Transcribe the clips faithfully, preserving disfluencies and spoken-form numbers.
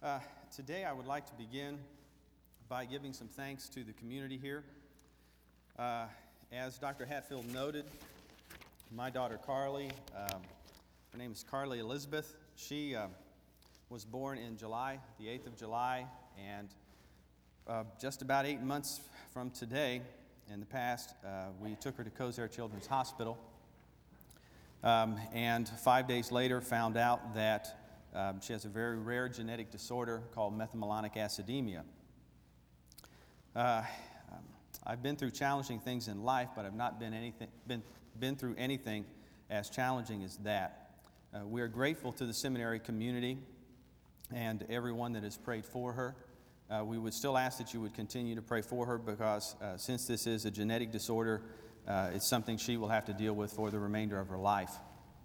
Uh, today I would like to begin by giving some thanks to the community here. Uh, as Doctor Hatfield noted, my daughter Carly, um, her name is Carly Elizabeth, she uh, was born in July, the eighth of July, and uh, just about eight months from today, in the past, uh, we took her to Kosair Children's Hospital, um, and five days later found out that Um, she has a very rare genetic disorder called methylmalonic acidemia. Uh, um, I've been through challenging things in life, but I've not been anything been been through anything as challenging as that. Uh, we are grateful to the seminary community and everyone that has prayed for her. Uh, we would still ask that you would continue to pray for her because uh, since this is a genetic disorder, uh, it's something she will have to deal with for the remainder of her life.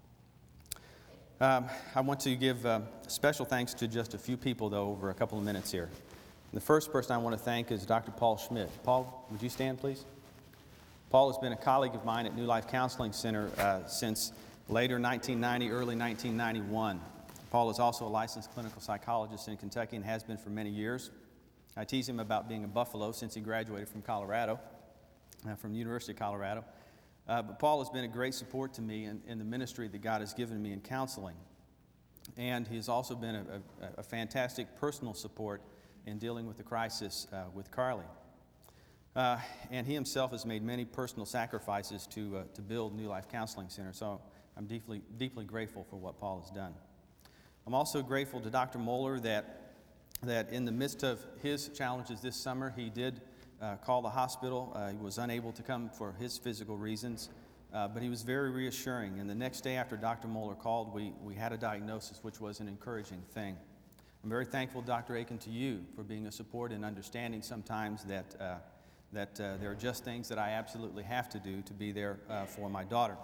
Um, I want to give uh, special thanks to just a few people, though, over a couple of minutes here. The first person I want to thank is Doctor Paul Schmidt. Paul, would you stand, please? Paul has been a colleague of mine at New Life Counseling Center uh, since later nineteen ninety, early nineteen ninety-one. Paul is also a licensed clinical psychologist in Kentucky and has been for many years. I tease him about being a Buffalo since he graduated from Colorado, uh, from the University of Colorado. Uh, but Paul has been a great support to me in, in the ministry that God has given me in counseling. And he has also been a, a, a fantastic personal support in dealing with the crisis uh, with Carly. Uh, and he himself has made many personal sacrifices to, uh, to build New Life Counseling Center. So I'm deeply, deeply grateful for what Paul has done. I'm also grateful to Doctor Moeller that, that in the midst of his challenges this summer, he did Uh, called the hospital. Uh, he was unable to come for his physical reasons, uh, but he was very reassuring. And the next day after Doctor Moeller called, we, we had a diagnosis, which was an encouraging thing. I'm very thankful, Doctor Aiken, to you for being a support and understanding sometimes that, uh, that uh, there are just things that I absolutely have to do to be there uh, for my daughter.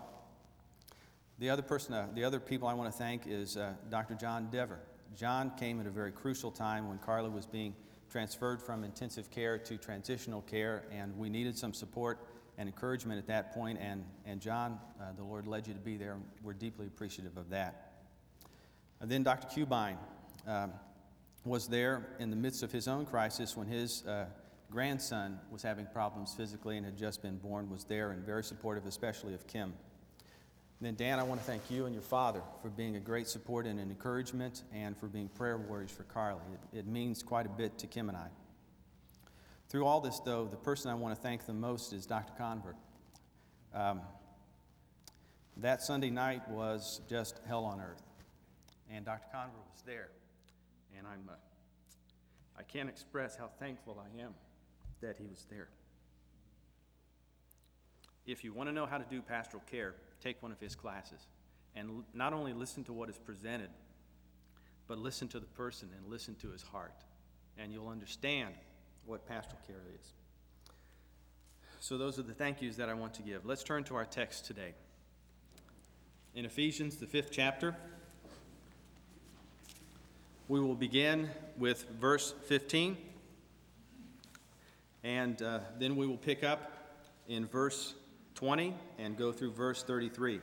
The other person, uh, the other people I want to thank is uh, Doctor John Dever. John came at a very crucial time when Carla was being transferred from intensive care to transitional care, and we needed some support and encouragement at that point, and, and John, uh, the Lord led you to be there, and we're deeply appreciative of that. And then Doctor Cubine um, was there in the midst of his own crisis when his uh, grandson was having problems physically and had just been born, was there and very supportive, especially of Kim. And then Dan, I want to thank you and your father for being a great support and an encouragement and for being prayer warriors for Carly. It, it means quite a bit to Kim and I. Through all this, though, the person I want to thank the most is Doctor Convert. Um, that Sunday night was just hell on earth, and Doctor Convert was there. And I'm, uh, I can't express how thankful I am that he was there. If you want to know how to do pastoral care, take one of his classes and l- not only listen to what is presented, but listen to the person and listen to his heart, and you'll understand what pastoral care is. So those are the thank yous that I want to give. Let's turn to our text today. In Ephesians, the fifth chapter, we will begin with verse fifteen, and uh, then we will pick up in verse twenty and go through verse thirty-three.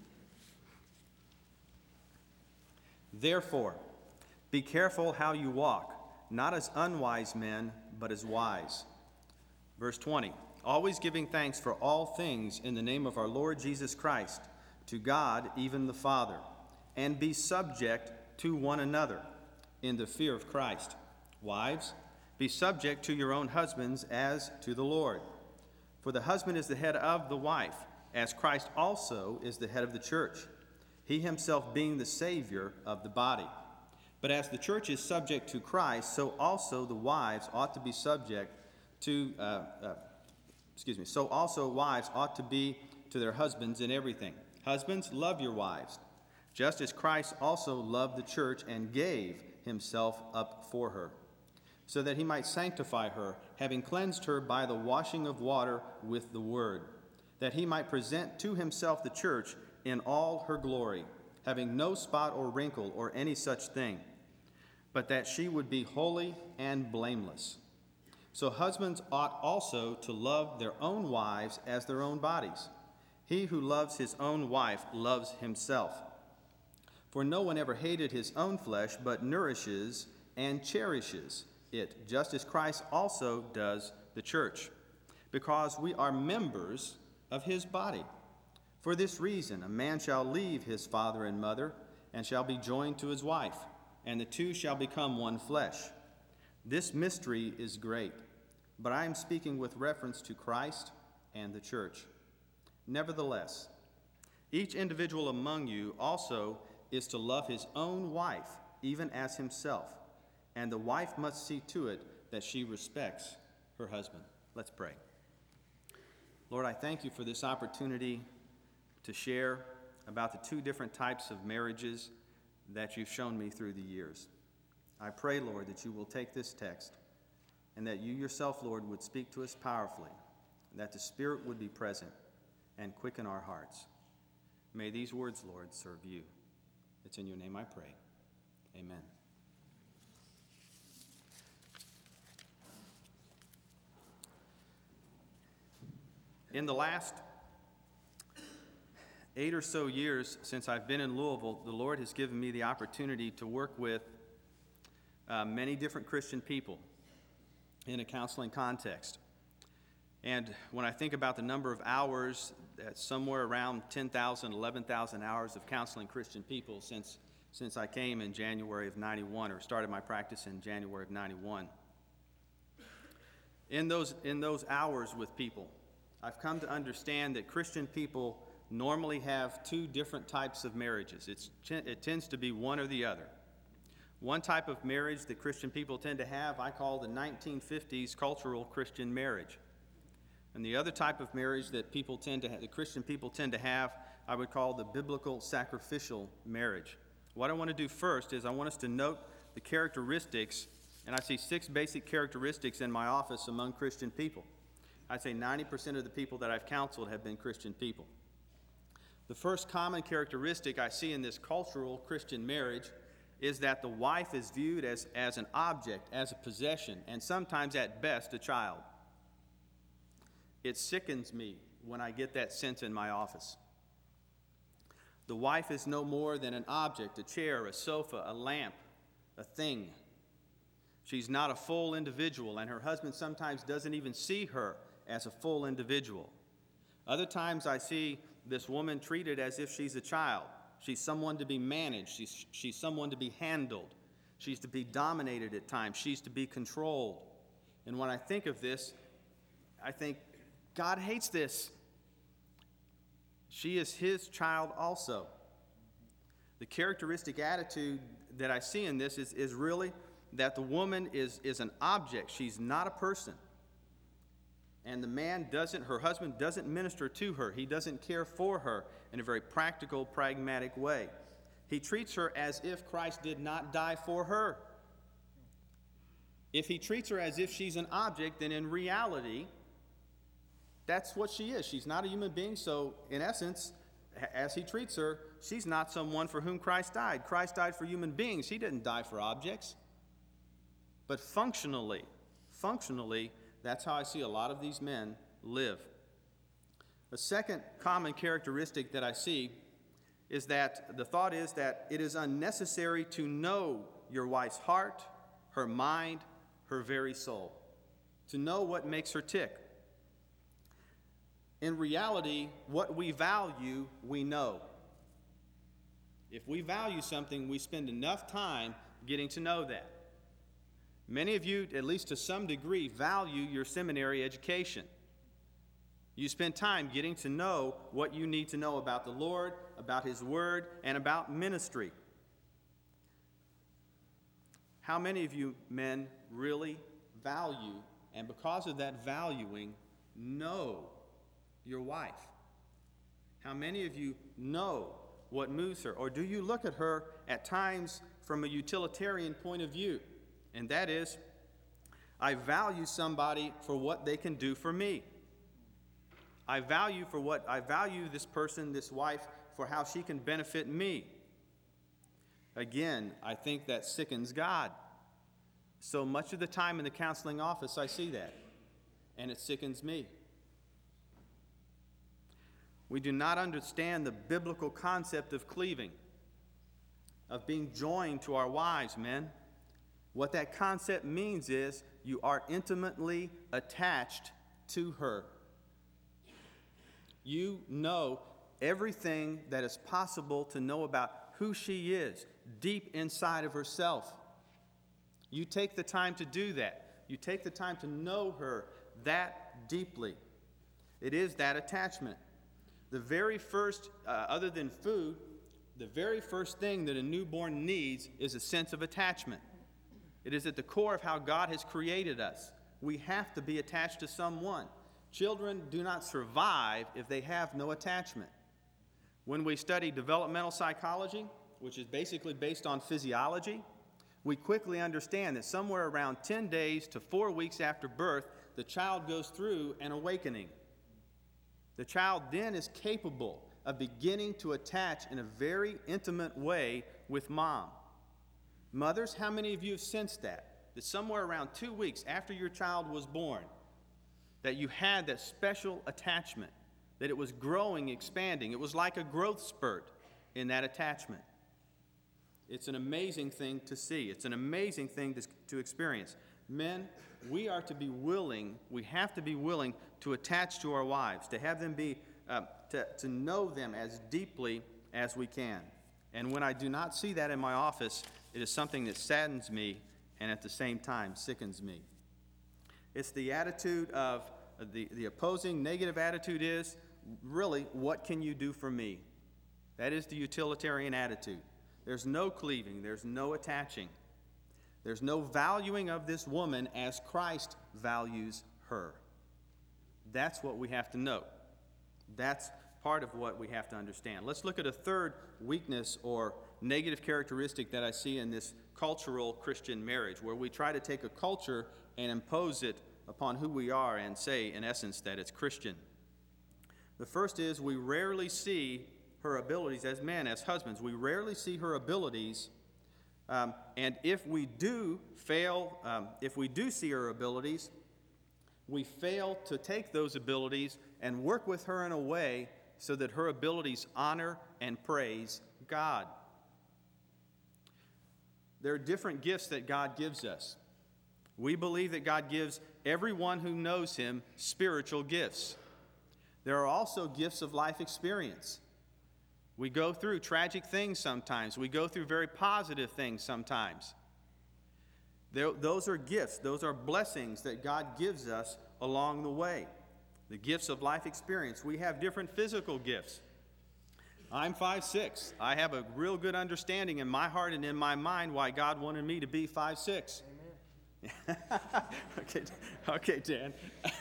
Therefore, be careful how you walk, not as unwise men, but as wise. Verse twenty, always giving thanks for all things in the name of our Lord Jesus Christ, to God, even the Father, and be subject to one another in the fear of Christ. Wives, be subject to your own husbands as to the Lord. For the husband is the head of the wife, as Christ also is the head of the church, he himself being the Savior of the body. But as the church is subject to Christ, so also the wives ought to be subject to, uh, uh, excuse me, so also wives ought to be to their husbands in everything. Husbands, love your wives, just as Christ also loved the church and gave himself up for her, so that he might sanctify her, having cleansed her by the washing of water with the word, that he might present to himself the church in all her glory, having no spot or wrinkle or any such thing, but that she would be holy and blameless. So husbands ought also to love their own wives as their own bodies. He who loves his own wife loves himself. For no one ever hated his own flesh, but nourishes and cherishes it, just as Christ also does the church, because we are members of his body. For this reason, a man shall leave his father and mother, and shall be joined to his wife, and the two shall become one flesh. This mystery is great, but I am speaking with reference to Christ and the church. Nevertheless, each individual among you also is to love his own wife, even as himself, and the wife must see to it that she respects her husband. Let's pray. Lord, I thank you for this opportunity to share about the two different types of marriages that you've shown me through the years. I pray, Lord, that you will take this text and that you yourself, Lord, would speak to us powerfully, and that the Spirit would be present and quicken our hearts. May these words, Lord, serve you. It's in your name I pray. Amen. In the last eight or so years since I've been in Louisville, the Lord has given me the opportunity to work with uh, many different Christian people in a counseling context. And when I think about the number of hours, that's somewhere around ten thousand, eleven thousand hours of counseling Christian people since, since I came in January of ninety-one, or started my practice in January of ninety-one. In those, in those hours with people, I've come to understand that Christian people normally have two different types of marriages. It's, it tends to be one or the other. One type of marriage that Christian people tend to have, I call the nineteen fifties cultural Christian marriage. And the other type of marriage that people tend to have, the Christian people tend to have, I would call the biblical sacrificial marriage. What I want to do first is I want us to note the characteristics, and I see six basic characteristics in my office among Christian people. I'd say ninety percent of the people that I've counseled have been Christian people. The first common characteristic I see in this cultural Christian marriage is that the wife is viewed as, as an object, as a possession, and sometimes at best a child. It sickens me when I get that sense in my office. The wife is no more than an object, a chair, a sofa, a lamp, a thing. She's not a full individual, and her husband sometimes doesn't even see her as a full individual. Other times I see this woman treated as if she's a child. She's someone to be managed. She's, she's someone to be handled. She's to be dominated at times. She's to be controlled. And when I think of this, I think, God hates this. She is his child also. The characteristic attitude that I see in this is, is really that the woman is, is an object. She's not a person. And the man doesn't, her husband doesn't minister to her. He doesn't care for her in a very practical, pragmatic way. He treats her as if Christ did not die for her. If he treats her as if she's an object, then in reality, that's what she is. She's not a human being, so in essence, as he treats her, she's not someone for whom Christ died. Christ died for human beings. He didn't die for objects. But functionally, functionally, that's how I see a lot of these men live. A second common characteristic that I see is that the thought is that it is unnecessary to know your wife's heart, her mind, her very soul, to know what makes her tick. In reality, what we value, we know. If we value something, we spend enough time getting to know that. Many of you, at least to some degree, value your seminary education. You spend time getting to know what you need to know about the Lord, about his word, and about ministry. How many of you men really value, and because of that valuing, know your wife? How many of you know what moves her? Or do you look at her at times from a utilitarian point of view? And that is, I value somebody for what they can do for me. I value for what I value this person, this wife, for how she can benefit me. Again, I think that sickens God. So much of the time in the counseling office, I see that, and it sickens me. We do not understand the biblical concept of cleaving, of being joined to our wives, men. What that concept means is you are intimately attached to her. You know everything that is possible to know about who she is, deep inside of herself. You take the time to do that. You take the time to know her that deeply. It is that attachment. The very first, uh, other than food, the very first thing that a newborn needs is a sense of attachment. It is at the core of how God has created us. We have to be attached to someone. Children do not survive if they have no attachment. When we study developmental psychology, which is basically based on physiology, we quickly understand that somewhere around ten days to four weeks after birth, the child goes through an awakening. The child then is capable of beginning to attach in a very intimate way with mom. Mothers, how many of you have sensed that? That somewhere around two weeks after your child was born, that you had that special attachment, that it was growing, expanding. It was like a growth spurt in that attachment. It's an amazing thing to see. It's an amazing thing to, to experience. Men, we are to be willing, we have to be willing to attach to our wives, to have them be, uh, to, to know them as deeply as we can. And when I do not see that in my office, it is something that saddens me and at the same time sickens me. It's the attitude of, the, the opposing negative attitude is, really, what can you do for me? That is the utilitarian attitude. There's no cleaving, there's no attaching. There's no valuing of this woman as Christ values her. That's what we have to know. That's part of what we have to understand. Let's look at a third weakness or negative characteristic that I see in this cultural Christian marriage, where we try to take a culture and impose it upon who we are and say, in essence, that it's Christian. The first is we rarely see her abilities as men, as husbands. We rarely see her abilities, um, and if we do fail, um, if we do see her abilities, we fail to take those abilities and work with her in a way so that her abilities honor and praise God. There are different gifts that God gives us. We believe that God gives everyone who knows Him spiritual gifts. There are also gifts of life experience. We go through tragic things sometimes. We go through very positive things sometimes. There, those are gifts. Those are blessings that God gives us along the way. The gifts of life experience. We have different physical gifts. I'm five six. I have a real good understanding in my heart and in my mind why God wanted me to be five six. Amen. okay, okay, Dan.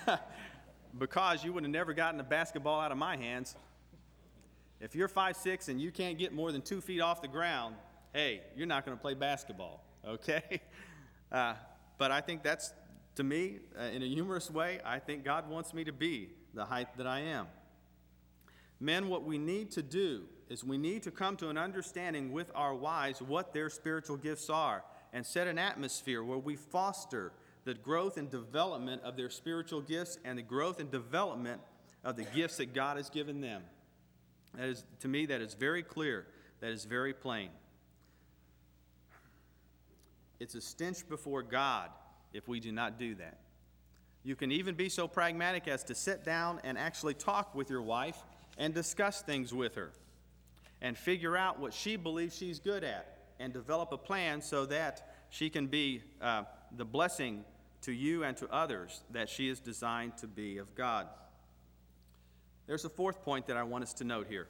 Because you would have never gotten a basketball out of my hands. If you're five six and you can't get more than two feet off the ground, hey, you're not going to play basketball, okay? Uh, but I think that's, to me, uh, in a humorous way, I think God wants me to be the height that I am. Men, what we need to do is we need to come to an understanding with our wives what their spiritual gifts are and set an atmosphere where we foster the growth and development of their spiritual gifts and the growth and development of the gifts that God has given them. That is, to me, that is very clear. That is very plain. It's a stench before God if we do not do that. You can even be so pragmatic as to sit down and actually talk with your wife and discuss things with her and figure out what she believes she's good at and develop a plan so that she can be uh, the blessing to you and to others that she is designed to be of God. There's a fourth point that I want us to note here.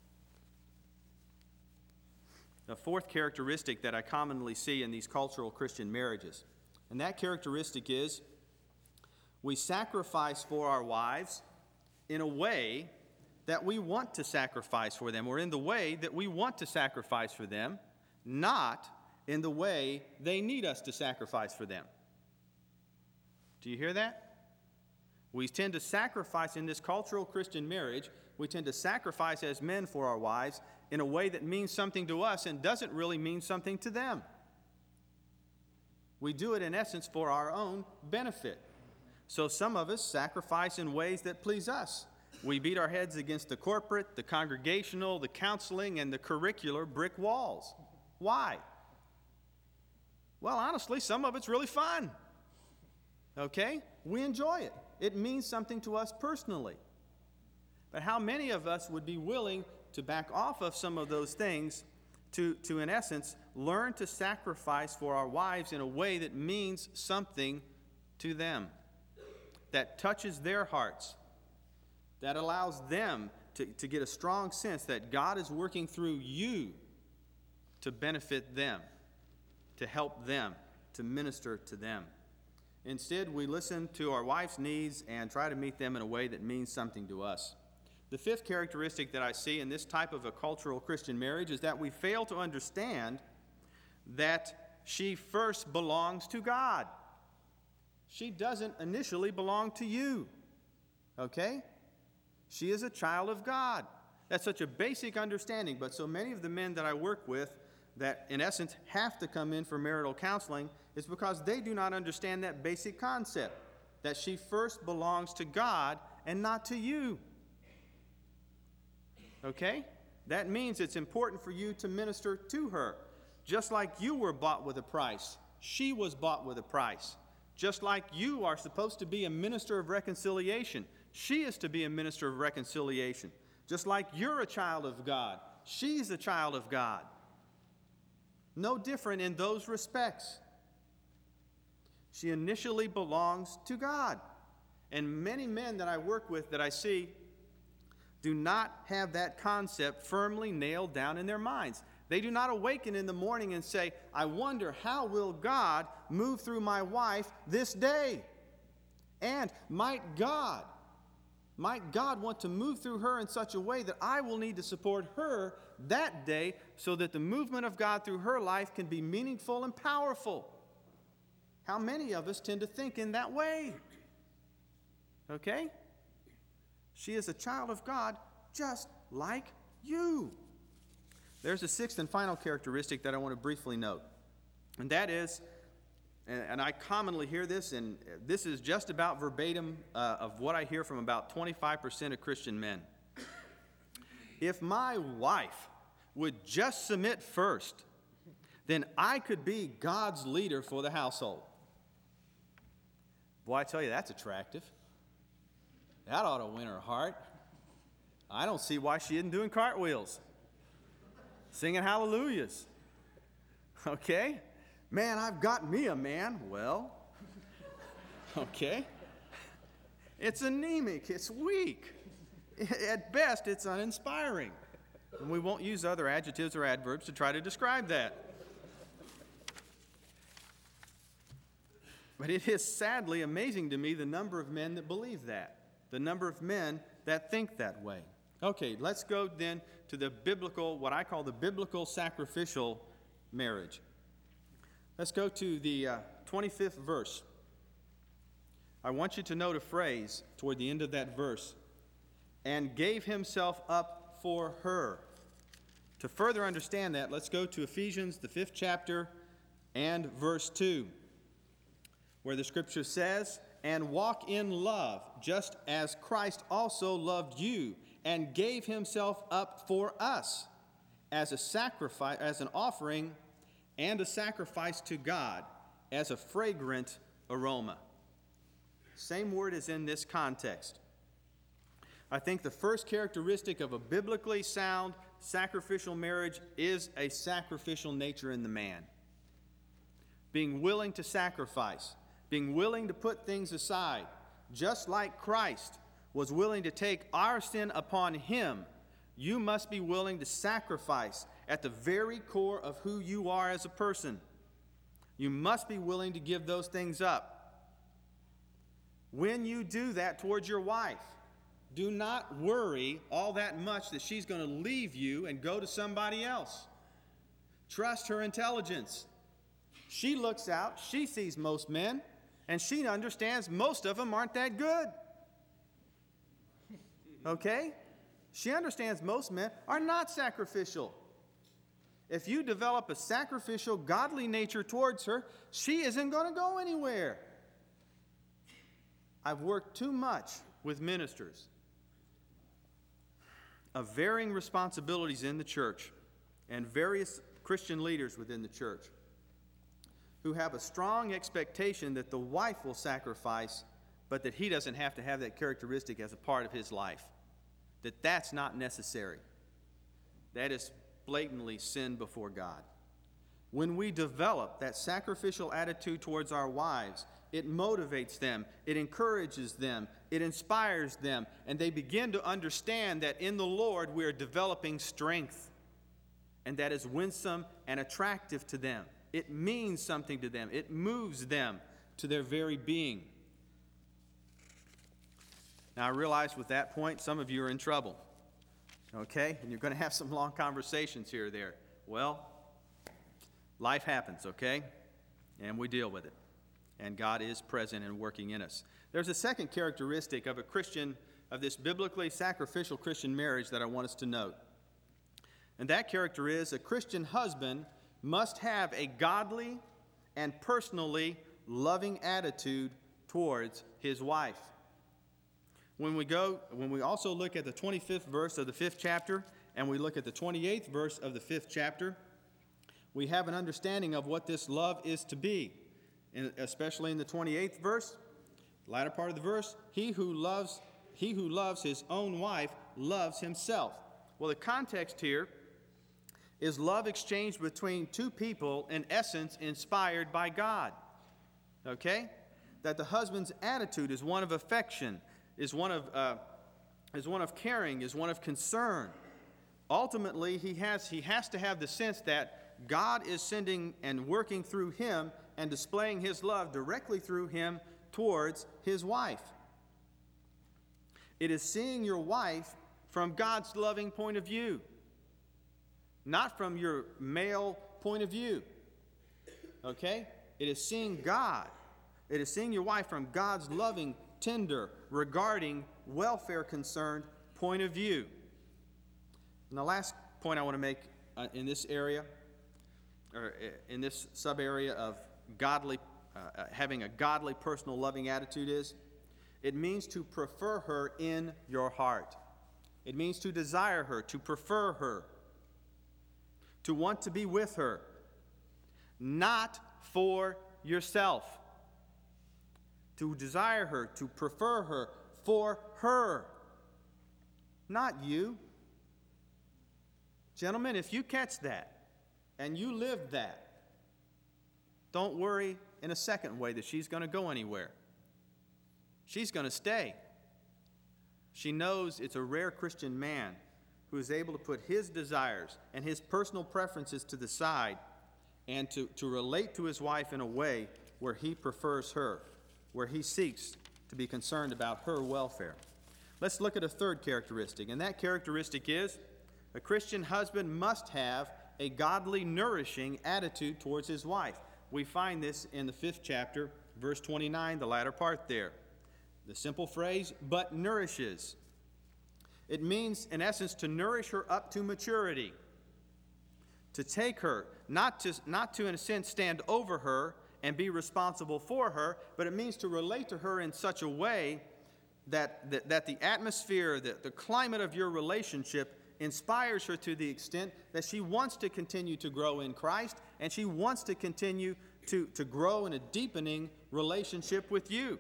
The fourth characteristic that I commonly see in these cultural Christian marriages, and that characteristic is we sacrifice for our wives in a way that we want to sacrifice for them, or in the way that we want to sacrifice for them, not in the way they need us to sacrifice for them. Do you hear that? We tend to sacrifice in this cultural Christian marriage, we tend to sacrifice as men for our wives in a way that means something to us and doesn't really mean something to them. We do it in essence for our own benefit. So some of us sacrifice in ways that please us. We beat our heads against the corporate, the congregational, the counseling, and the curricular brick walls. Why? Well, honestly, some of it's really fun. Okay? We enjoy it. It means something to us personally. But how many of us would be willing to back off of some of those things to, to in essence, learn to sacrifice for our wives in a way that means something to them, that touches their hearts, that allows them to, to get a strong sense that God is working through you to benefit them, to help them, to minister to them. Instead, we listen to our wife's needs and try to meet them in a way that means something to us. The fifth characteristic that I see in this type of a cultural Christian marriage is that we fail to understand that she first belongs to God. She doesn't initially belong to you. Okay? She is a child of God. That's such a basic understanding, but so many of the men that I work with that in essence have to come in for marital counseling is because they do not understand that basic concept, that she first belongs to God and not to you. Okay? That means it's important for you to minister to her. Just like you were bought with a price, she was bought with a price. Just like you are supposed to be a minister of reconciliation, she is to be a minister of reconciliation. Just like you're a child of God, she's a child of God. No different in those respects. She initially belongs to God. And many men that I work with, that I see, do not have that concept firmly nailed down in their minds. They do not awaken in the morning and say, I wonder how will God move through my wife this day? And might God, might God want to move through her in such a way that I will need to support her that day so that the movement of God through her life can be meaningful and powerful. How many of us tend to think in that way? Okay? She is a child of God just like you. There's a sixth and final characteristic that I want to briefly note. And that is, and, and I commonly hear this, and this is just about verbatim uh, of what I hear from about twenty-five percent of Christian men. If my wife would just submit first, then I could be God's leader for the household. Boy, I tell you, that's attractive. That ought to win her heart. I don't see why she isn't doing cartwheels, singing hallelujahs. Okay? Man, I've got me a man. Well, okay. It's anemic. It's weak. At best, it's uninspiring. And we won't use other adjectives or adverbs to try to describe that. But it is sadly amazing to me the number of men that believe that. The number of men that think that way. Okay, let's go then to the biblical, what I call the biblical sacrificial marriage. Let's go to the uh, twenty-fifth verse. I want you to note a phrase toward the end of that verse. And gave himself up for her. To further understand that, let's go to Ephesians, the fifth chapter, and verse two, where the scripture says, and walk in love, just as Christ also loved you and gave himself up for us as a sacrifice, as an offering and a sacrifice to God as a fragrant aroma. Same word is in this context. I think the first characteristic of a biblically sound sacrificial marriage is a sacrificial nature in the man. Being willing to sacrifice. Being willing to put things aside, just like Christ was willing to take our sin upon him, you must be willing to sacrifice at the very core of who you are as a person. You must be willing to give those things up. When you do that towards your wife, do not worry all that much that she's going to leave you and go to somebody else. Trust her intelligence. She looks out, she sees most men, and she understands most of them aren't that good. Okay? She understands most men are not sacrificial. If you develop a sacrificial, godly nature towards her, she isn't going to go anywhere. I've worked too much with ministers of varying responsibilities in the church and various Christian leaders within the church who have a strong expectation that the wife will sacrifice, but that he doesn't have to have that characteristic as a part of his life. That that's not necessary. That is blatantly sin before God. When we develop that sacrificial attitude towards our wives, it motivates them, it encourages them, it inspires them, and they begin to understand that in the Lord we are developing strength, and that is winsome and attractive to them. It means something to them. It moves them to their very being. Now, I realize with that point, some of you are in trouble, okay? And you're going to have some long conversations here or there. Well, life happens, okay? And we deal with it. And God is present and working in us. There's a second characteristic of a Christian, of this biblically sacrificial Christian marriage that I want us to note. And that character is a Christian husband must have a godly and personally loving attitude towards his wife. When we go, when we also look at the twenty-fifth verse of the fifth chapter, and we look at the twenty-eighth verse of the fifth chapter, we have an understanding of what this love is to be. In, especially in the twenty-eighth verse, latter part of the verse, he who loves he who loves his own wife loves himself. Well, the context here is love exchanged between two people, in essence inspired by God. Okay? That the husband's attitude is one of affection, is one of uh, is one of caring, is one of concern. Ultimately, he has he has to have the sense that God is sending and working through him and displaying his love directly through him towards his wife. It is seeing your wife from God's loving point of view, not from your male point of view. Okay? It is seeing God. It is seeing your wife from God's loving, tender, regarding, welfare-concerned point of view. And the last point I want to make uh, in this area, or in this sub-area of godly, uh, having a godly, personal, loving attitude is, it means to prefer her in your heart. It means to desire her, to prefer her, to want to be with her, not for yourself. To desire her, to prefer her for her, not you. Gentlemen, if you catch that and you live that, don't worry in a second way that she's going to go anywhere. She's going to stay. She knows it's a rare Christian man who is able to put his desires and his personal preferences to the side and to, to relate to his wife in a way where he prefers her, where he seeks to be concerned about her welfare. Let's look at a third characteristic, and that characteristic is a Christian husband must have a godly, nourishing attitude towards his wife. We find this in the fifth chapter, verse twenty-nine, the latter part there. The simple phrase, but nourishes. It means, in essence, to nourish her up to maturity. To take her, not to, not to, in a sense, stand over her and be responsible for her, but it means to relate to her in such a way that, that, that the atmosphere, the, the climate of your relationship inspires her to the extent that she wants to continue to grow in Christ, and she wants to continue to, to grow in a deepening relationship with you.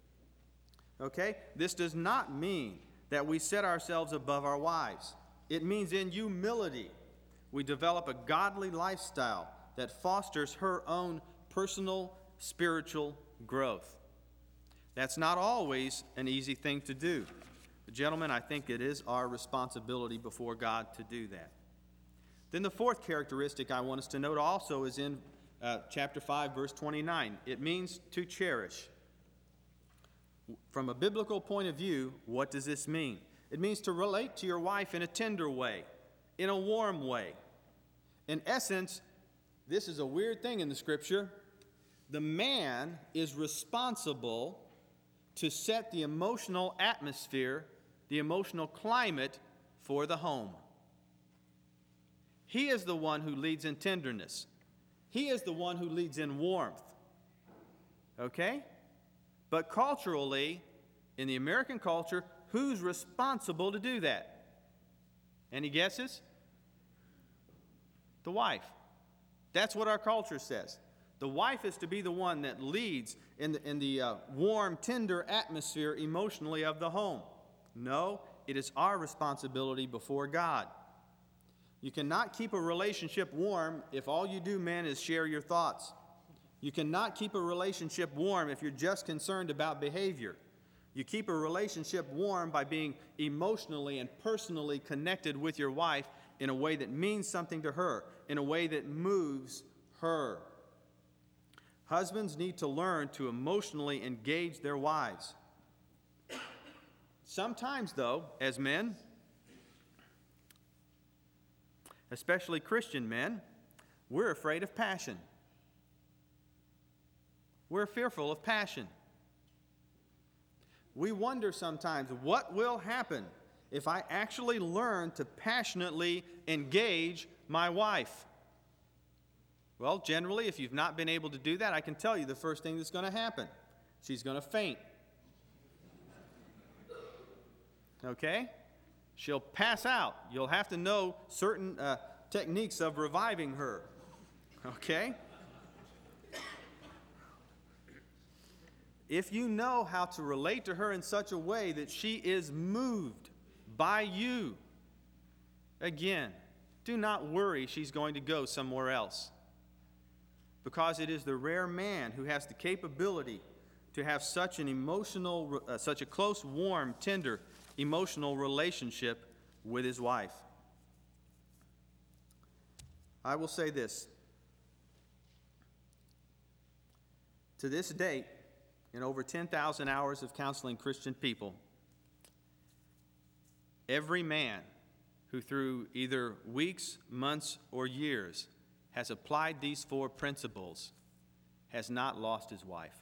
Okay? This does not mean that we set ourselves above our wives. It means in humility we develop a godly lifestyle that fosters her own personal spiritual growth. That's not always an easy thing to do. But gentlemen, I think it is our responsibility before God to do that. Then the fourth characteristic I want us to note also is in uh, chapter five, verse twenty-nine. It means to cherish. From a biblical point of view, what does this mean? It means to relate to your wife in a tender way, in a warm way. In essence, this is a weird thing in the Scripture. The man is responsible to set the emotional atmosphere, the emotional climate for the home. He is the one who leads in tenderness. He is the one who leads in warmth. Okay? But culturally, in the American culture, who's responsible to do that? Any guesses? The wife. That's what our culture says. The wife is to be the one that leads in the, in the uh, warm, tender atmosphere emotionally of the home. No, it is our responsibility before God. You cannot keep a relationship warm if all you do, men, is share your thoughts. You cannot keep a relationship warm if you're just concerned about behavior. You keep a relationship warm by being emotionally and personally connected with your wife in a way that means something to her, in a way that moves her. Husbands need to learn to emotionally engage their wives. Sometimes, though, as men, especially Christian men, we're afraid of passion. We're fearful of passion. We wonder sometimes, what will happen if I actually learn to passionately engage my wife? Well, generally, if you've not been able to do that, I can tell you the first thing that's going to happen. She's going to faint. Okay? She'll pass out. You'll have to know certain uh, techniques of reviving her. Okay? If you know how to relate to her in such a way that she is moved by you, again, do not worry she's going to go somewhere else. Because it is the rare man who has the capability to have such an emotional, uh, such a close, warm, tender, emotional relationship with his wife. I will say this. To this date, in over ten thousand hours of counseling Christian people, every man who through either weeks, months, or years has applied these four principles has not lost his wife.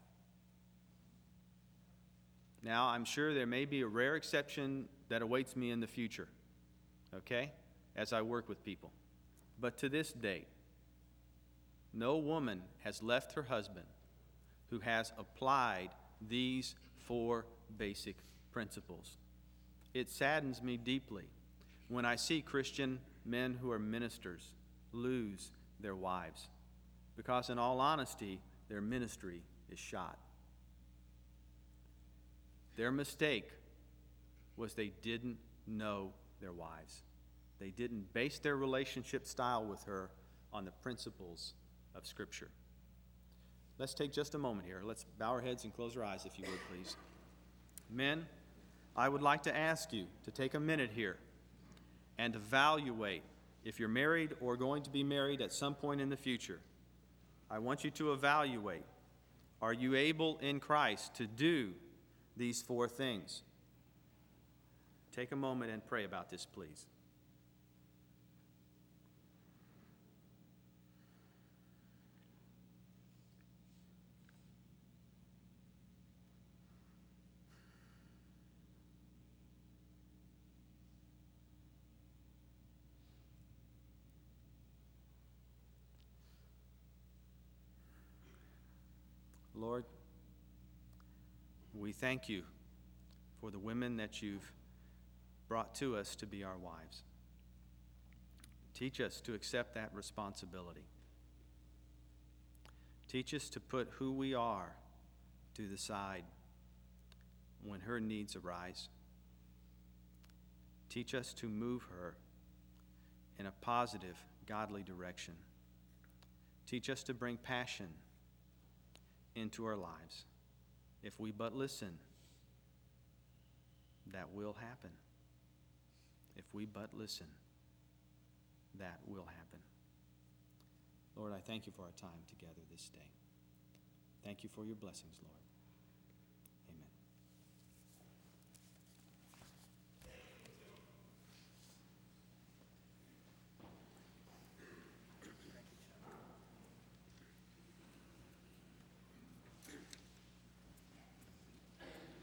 Now, I'm sure there may be a rare exception that awaits me in the future, okay, as I work with people. But to this date, no woman has left her husband who has applied these four basic principles. It saddens me deeply when I see Christian men who are ministers lose their wives, because in all honesty, their ministry is shot. Their mistake was they didn't know their wives. They didn't base their relationship style with her on the principles of Scripture. Let's take just a moment here. Let's bow our heads and close our eyes, if you would, please. Men, I would like to ask you to take a minute here and evaluate if you're married or going to be married at some point in the future. I want you to evaluate, are you able in Christ to do these four things? Take a moment and pray about this, please. Lord, we thank you for the women that you've brought to us to be our wives. Teach us to accept that responsibility. Teach us to put who we are to the side when her needs arise. Teach us to move her in a positive, godly direction. Teach us to bring passion into our lives. If we but listen, that will happen. If we but listen, that will happen. Lord, I thank you for our time together this day. Thank you for your blessings, Lord.